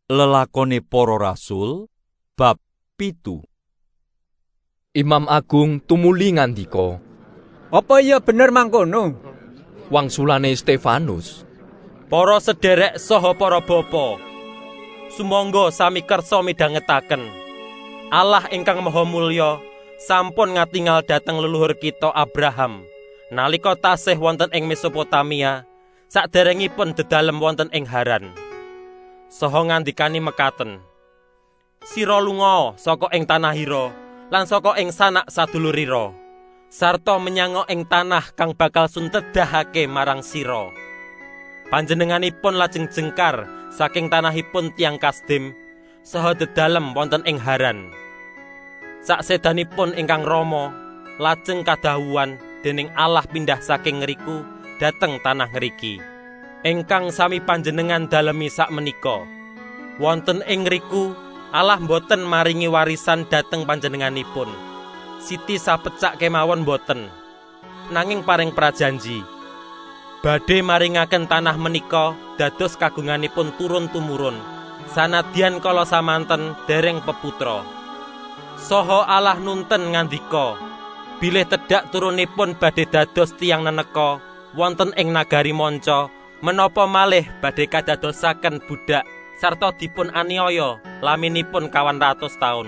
Lelakone Para Rasul bab 7. Imam Agung tumuli ngandika, "Apa iya bener mangkono?" wangsulane Stefanus, Para sederek saha para bapa, sumangga sami kersa midhangetaken Allah ingkang maha mulya sampun ngatingal dhateng leluhur kita Abraham nalika tasih wonten ing Mesopotamia saderengipun dedalem wonten ing Haran. Saha ngandikani mekaten, sira lunga saka ing tanah ira lan saka ing sanak sadulurira sarta menyang ing tanah kang bakal suntedahake marang sira. Panjenenganipun lajeng jengkar saking tanahipun tiyang Kasdim saha dedalem wonten ing Haran. Saksedanipun ingkang rama lajeng kadhawuhan dening Allah pindah saking ngriku dhateng tanah ngriki ingkang sami panjenengan dalemi sakmenika. Wonten ing ngriku Allah boten maringi warisan dhateng panjenenganipun siti sapecak kemawon boten, nanging paring prajanji badhe maringaken tanah menika dados kagunganipun turun tumurun sanadyan kala samanten dereng peputra. Saha Allah nunten ngandika bilih tedhak turunipun badhe dados tiyang neneka wonten ing nagari manca menapa malih badhe kadadosaken budak sarta dipun aniaya laminipun 100 taun.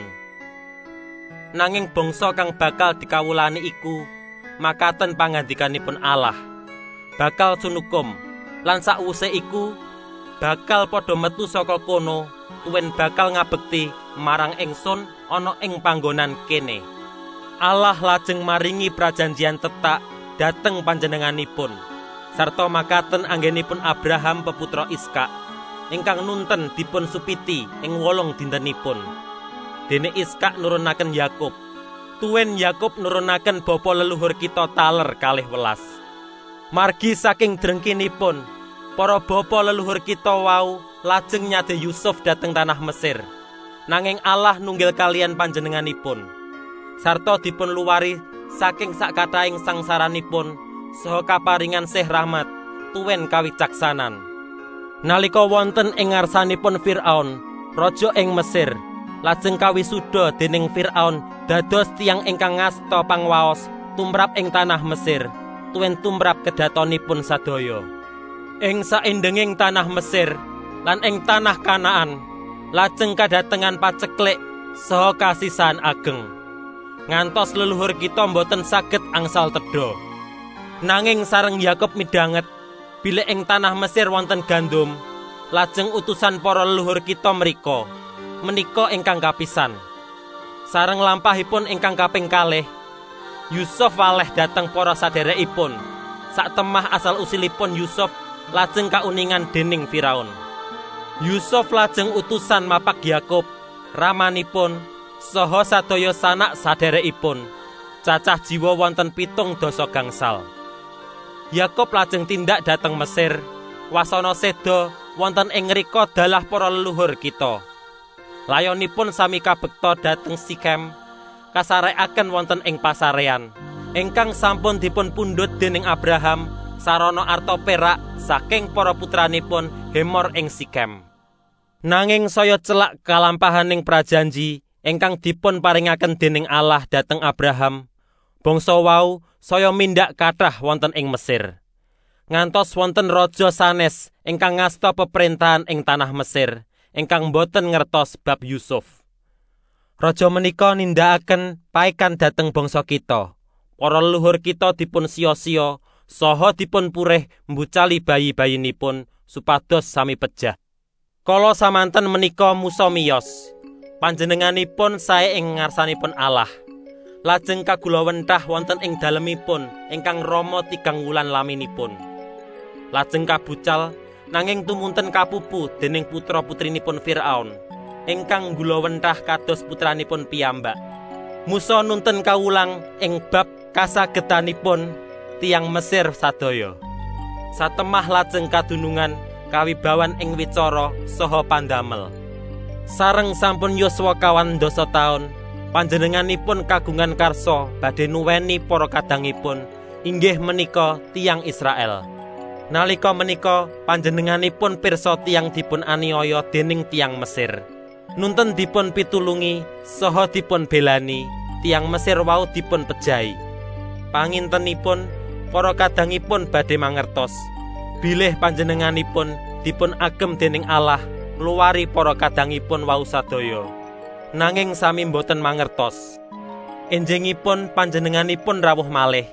Nanging bangsa kang bakal dikawulani iku makaten pangandikanipun Allah bakal sunukum lan sakwuse iku bakal padha metu saka kono tuwin bakal ngabekti marang ingsun ana ing panggonan kene. Allah lajeng maringi prajanjian tetak dhateng panjenenganipun sarta makaten anggenipun Abraham peputra Iskak ingkang nunten dipun supiti ing 8 dintenipun. Dene Iskak nurunaken Yakub. Tuwin Yakub nurunaken bapa leluhur kita taler 12. Margi saking drengkinipun para bapa leluhur kita wau lajeng nyade Yusuf dhateng tanah Mesir. Nanging Allah nunggil kalian panjenenganipun sarta dipun luwari saking sakataing sangsaranipun saha kaparingan sih rahmat tuwin kawicaksanan. Nalika wonten ing ngarsanipun Firaun raja ing Mesir lajeng kawisuda dening Firaun dados tiyang ingkang ngasta pangwaos tumrap ing tanah Mesir tuwin tumrap kedatonipun sadaya. Ing saendenging tanah Mesir lan ing tanah Kanaan lajeng kadatengan paceklik saha kasisan ageng ngantos leluhur kita mboten saged angsal tedha. Nanging sareng Yakub midhanget bilih ing tanah Mesir wonten gandum, lajeng utusan para leluhur kita menika menika ingkang kapisan. Sareng lampahipun ingkang kaping 2 Yusuf waleh dhateng para sadherekipun. Saktemah asal usilipun Yusuf lajeng kauningan dening Firaun. Yusuf lajeng utusan mapak Yakub ramanipun saha sadaya sanak sadherekipun. Cacah jiwa wonten 7 dasa gangsal. Yakub lajeng tindak dhateng Mesir, wasana seda wonten ing ngrika dalah para leluhur kita. Layonipun sami kabekta dhateng Sikem, kasarekaken wonten ing pasarean, ingkang sampun dipun pundhut dening Abraham sarana arta perak saking para putranipun Hemor ing Sikem. Nanging saya celak kalampahaning prajanji ingkang dipun paringaken dening Allah dhateng Abraham. Bangsa wau saya mindak kathah wonten ing Mesir. Ngantos wonten raja sanes ingkang ngasta peperintahan ing tanah Mesir, ingkang boten ngertos bab Yusuf. Raja menika nindakaken paekan dhateng bangsa kita. Para leluhur kita dipun sia-sia saha dipun purih mbucali bayi-bayinipun supados sami pejah. Kala samanten menika Musa miyos, panjenenganipun sae ing ngarsanipun Allah. Lajeng kagulawentah wonten ing dalemipun ingkang rama 3 wulan laminipun. Lajeng kabucal nanging tumunten kapupu dening putra-putrinipun Firaun ingkang gulawentah kados putranipun piyambak. Musa nunten kawulang ing bab kasagedanipun tiyang Mesir sadaya. Satemah lajeng kadunungan kawibawan ing wicara saha pandamel. Sareng sampun yuswa 2 taun panjenenganipun kagungan karsa badhe nuweni para kadangipun inggih menika tiyang Israel. Nalika menika panjenenganipun pirsa tiyang dipun aniaya dening tiyang Mesir. Nuntun dipun pitulungi saha dipun belani, tiyang Mesir wau dipun pejahi. Pangintenipun para kadangipun badhe mangertos bilih panjenenganipun dipun agem dening Allah ngluwari para kadangipun wau sadaya. Nanging sami boten mangertos. Enjingipun panjenenganipun rawuh malih.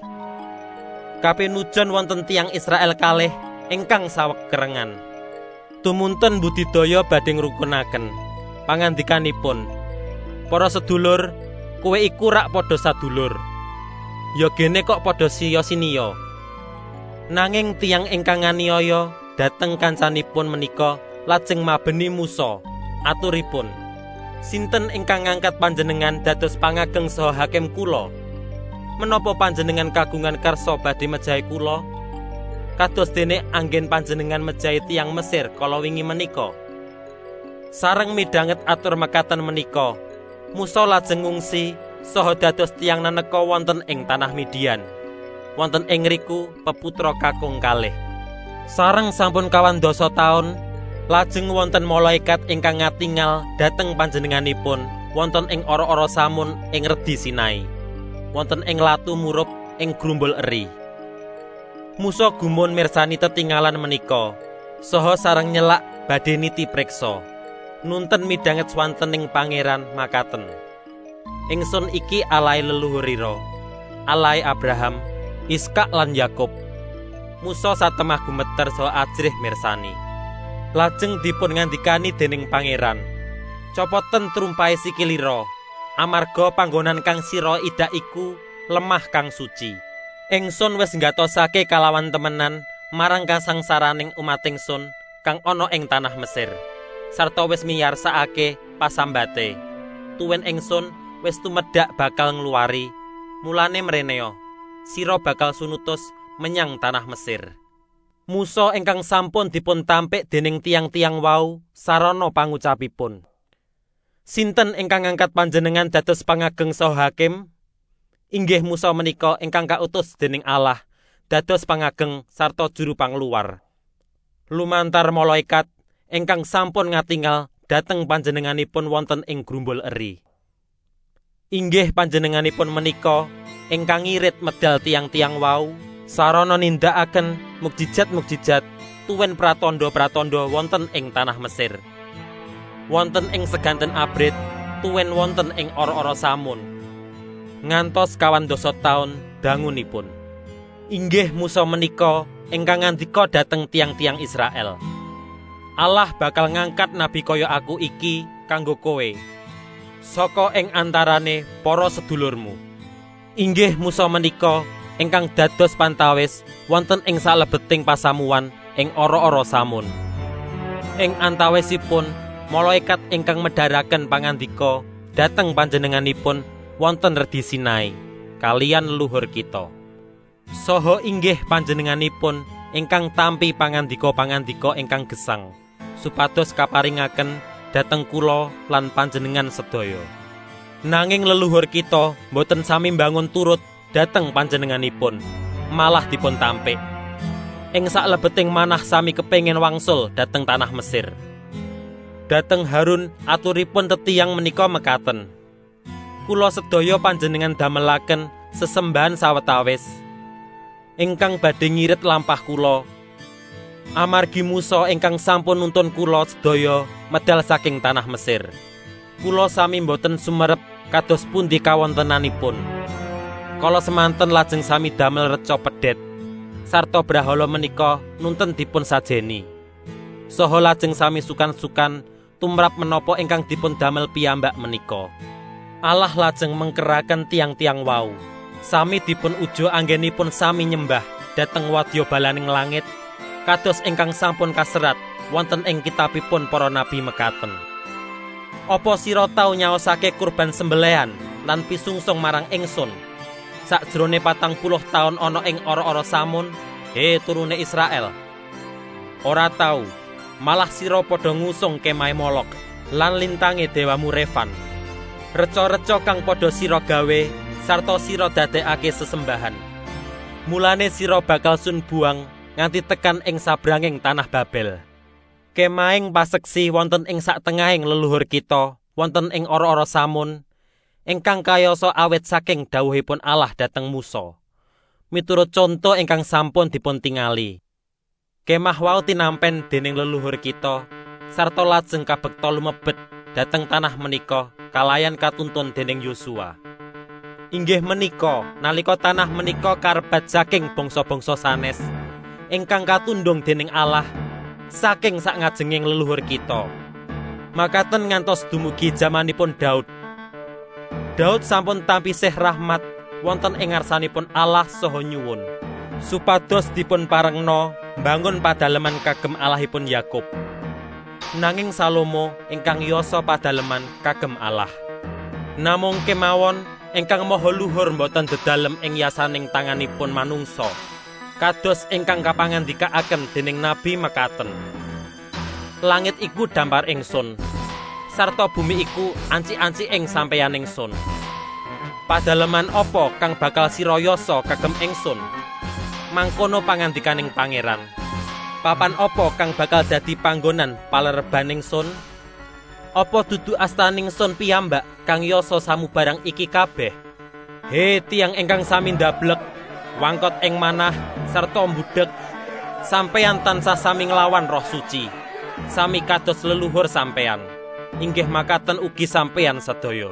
Kapinujon wonten tiyang Israel kalih ingkang saweg-kerengan. Tumuntun budidaya badhe ngrukunaken. Pangandikanipun, para sedulur, kowe iku rak padha sadulur. Ya gene kok padha siya-siniya. Nanging tiyang ingkang nganiaya dhateng kancanipun menika lajeng mabeni Musa, aturipun, "Sinten ingkang ngangkat panjenengan dados pangageng saha hakim kula? Menapa panjenengan kagungan karsa badhe mejahi kula? Kados dene anggen panjenengan mejahi tiyang Mesir kala wingi menika." Sareng midhanget atur mekaten menika, Musa lajeng ngungsi saha dados tiyang naneka wonten ing tanah Midian. Wonten ing ngriku peputra kakung kalih. Sareng sampun kawan dasa taun, lajeng wonten malaikat ingkang ngatingal dhateng panjenenganipun wonten ing ora-ora samun ing redi Sinai. Wonten ing latu murup ing grumbul eri. Musa gumun mirsani tetinggalan menika, saha sareng nyelak badhe niti preksa. Nuntun midhanget swantening pangeran makaten. Ingsun iki alahe leluhurira, alahe Abraham, Iskak lan Yakub. Musa satemah gumeter saha ajrih mirsani. Lajeng dipun ngandikani dening pangeran, "Copoten trumpahe sikilira, amarga panggonan kang sira idak iku lemah kang suci. Ingsun wis nggatosake kalawan temenan marang kasangsaraning umat ingsun kang ana ing tanah Mesir, sarta wis miyarsakake pasambate. Tuwin ingsun wis tumedhak bakal ngluwari, mulane mreneo, sira bakal sunutus menyang tanah Mesir." Musa ingkang sampun dipun tampik dening tiang-tiang wau sarana pangucapipun, "Sinten ingkang ngangkat panjenengan dados pangageng saha hakim?" Inggih Musa menika ingkang kautus dening Allah dados pangageng sarta juru pangluwar. Lumantar malaikat ingkang sampun ngatingal dhateng panjenenganipun wonten ing grumbul eri. Inggih panjenenganipun menika ingkang ngirit medal tiang-tiang wau sarana nindakaken mukjizat-mukjizat tuwin pratandha-pratandha wonten ing tanah Mesir. Wonten ing seganten abrit tuwin wonten ing ora-ora samun. Ngantos kawan dasa taun dangunipun. Inggih Musa menika ingkang ngandika dhateng tiang-tiang Israel, "Allah bakal ngangkat nabi kaya aku iki kanggo kowe saka ing antarane para sedulurmu." Inggih Musa menika ingkang dados pantawis wonten ing salebeting pasamuan ing ora-ora samun. Ing antawisipun malaikat ingkang medharaken pangandika dhateng panjenenganipun wonten redi Sinai kaliyan leluhur kita. Saha inggih panjenenganipun ingkang tampi pangandika-pangandika ingkang gesang supados kaparingaken dhateng kula lan panjenengan sedaya. Nanging leluhur kita boten sami mbangun turut dhateng panjenenganipun, malah dipun tampik. Ing saklebeting manah sami kepengin wangsul dhateng tanah Mesir. Dhateng Harun aturipun tetiyang menika mekaten, "Kula sedaya panjenengan damelaken sesembahan sawetawis ingkang badhe ngirit lampah kula. Amargi Musa ingkang sampun nuntun kula sedaya medal saking tanah Mesir. Kula sami boten sumerep kados pundi kawontenanipun. Kala semanten lajeng sami damel reca pedhet, sarta brahala menika nuntun dipun sajeni. Saha lajeng sami sukan-sukan tumrap menapa ingkang dipun damel piyambak menika. Allah lajeng mengkeraken tiang-tiang wau, sami dipun uja anggenipun sami nyembah dhateng wadya balaning langit, kados ingkang sampun kaserat wonten ing kitabipun para nabi mekaten. Apa sira tau nyaosake kurban sembelihan lan pisungsung marang ingsun sakjroning 40 taun ana ing ora-ora samun, he turune Israel? Ora tau, malah sira padha ngusung kemahe Molok lan lintange dewamu Refan. Reca-reca kang padha sira gawe sarta sira dadekake sesembahan. Mulane sira bakal sun buang nganti tekan ing sabranging tanah Babel. Kemahing paseksi wonten ing saktengahing leluhur kita, wonten ing ora-ora samun, ingkang kayasa awet saking dawuhipun Allah dhateng Musa, miturut conto ingkang sampun dipuntingali. Kemah wau tinampen dening leluhur kita, sarta lajeng kabekta lumebet dhateng tanah menika kalayan katuntun dening Yosua. Inggih menika nalika tanah menika karebat saking bangsa-bangsa sanes ingkang katundung dening Allah saking sakngajenging leluhur kita. Makaten ngantos dumugi jamanipun Daud. Daud sampun tampisih rahmat wonten ing ngarsanipun Allah saha nyuwun supados dipun parengna mbangun padaleman kagem Allahipun Yakub. Nanging Salomo ingkang yasa padaleman kagem Allah. Namung kemawon ingkang maha luhur boten dedalem ing yasaning tanganipun manungsa, kados ingkang kapangandikaaken dening nabi mekaten. Langit iku dampar ingsun, sarta bumi iku anci-anci ing sampeyan ingsun. Padaleman apa kang bakal sira yasa kagem ingsun? Mangkono pangandikaning pangeran. Papan apa kang bakal dadi panggonan palereban ingsun? Apa dudu astaning sun piyambak kang yasa samubarang iki kabeh? He tiyang ingkang sami ndablek, wangkot ing manah sarta mbudhek, sampeyan tansah sami nglawan Roh Suci, sami kados leluhur sampeyan. Inggih makaten ugi sampeyan sedaya.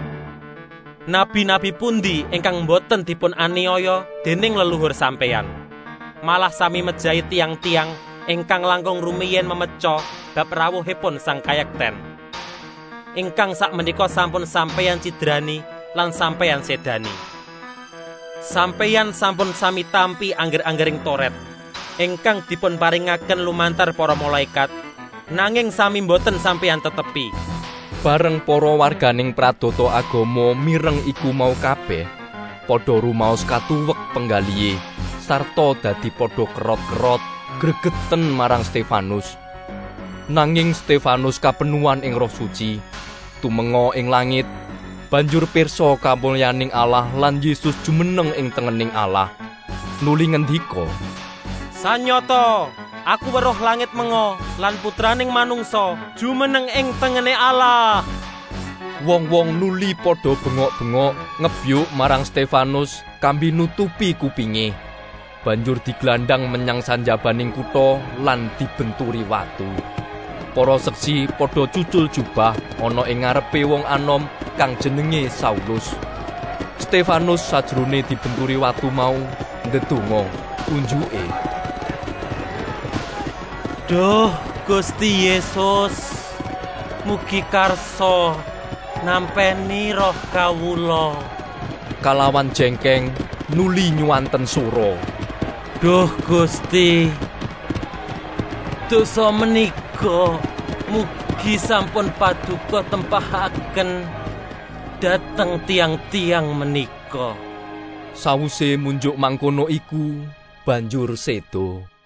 Nabi-nabi pundi ingkang boten dipun aniaya dening leluhur sampeyan? Malah sami mejahi tiang-tiang ingkang langkung rumiyin memeca bab rawuhipun Sang Kayekten. Ingkang sakmenika sampun sampeyan cidrani lan sampeyan sedani. Sampeyan sampun sami tampi angger-anggering toret ingkang dipun paringaken lumantar para malaikat, nanging sami boten sampeyan tetepi. Bareng para warganing pradata agama mireng iku mau kabeh padha rumaos katuwek penggalihe sarta dadi padha kerot-kerot gregeten marang Stefanus. Nanging Stefanus kapenuhan ing Roh Suci, tumenga ing langit, banjur pirsa kamulyaning Allah lan Yesus jumeneng ing tengening Allah. Nuli ngendika, "Sanyata aku weruh langit menga lan putraning manungsa jumeneng ing tengene Allah." Wong-wong nuli padha bengok-bengok ngebyuk marang Stefanus kambi nutupi kupinge. Banjur diglandang menyang sanjabaning kutha lan dibenturi watu. Para seksi padha cucul jubah ana ing ngarepe wong anom kang jenenge Saulus. Stefanus sajrone dibenturi watu mau ndedonga unjuke, "Duh Gusti Yesus, mugi karsa nampeni roh kawula." Kalawan jengkeng nuli nyuwanten sura, "Duh Gusti, dosa menika mugi sampun paduka tempahaken dhateng tiang-tiang menika." Sawise munjuk mangkono iku banjur sedo.